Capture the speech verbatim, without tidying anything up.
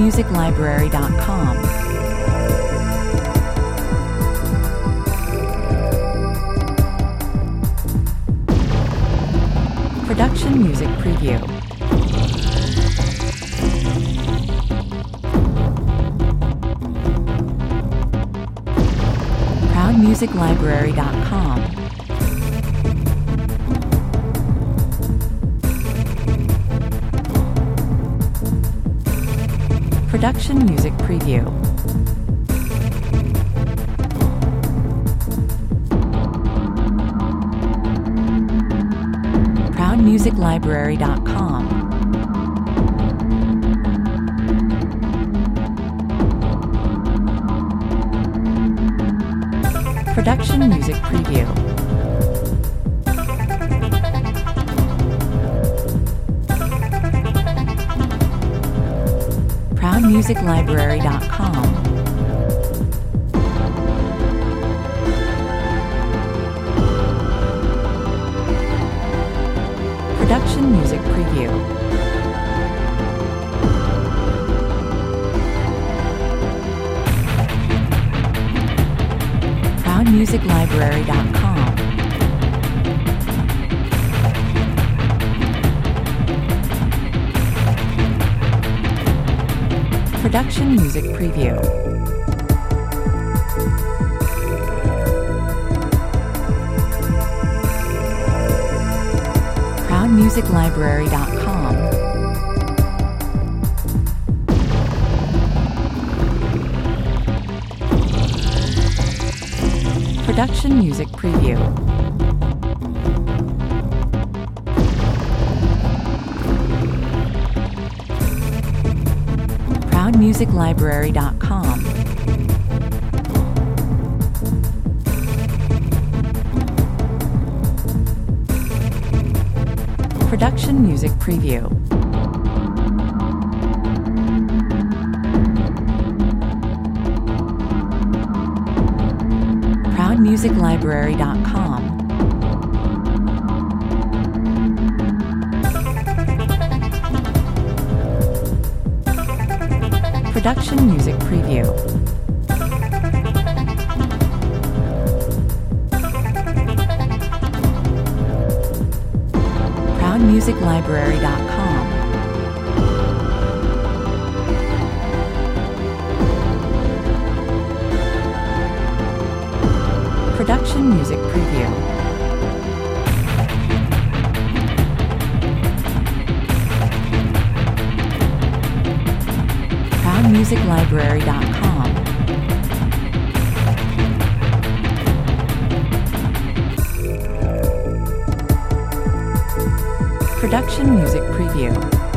music library dot com. Production Music Preview. proud music library dot com. Production Music Preview. proud music library dot com. Production Music Preview. proud music library dot com. Production Music Preview. proud music library dot com. Production Music Preview. proud music library dot com. Production Music Preview. proud music library dot com. Production Music Preview. proud music library dot com. Production Music Preview. proud music library dot com. Production Music Preview. proud music library dot com. Production Music Preview.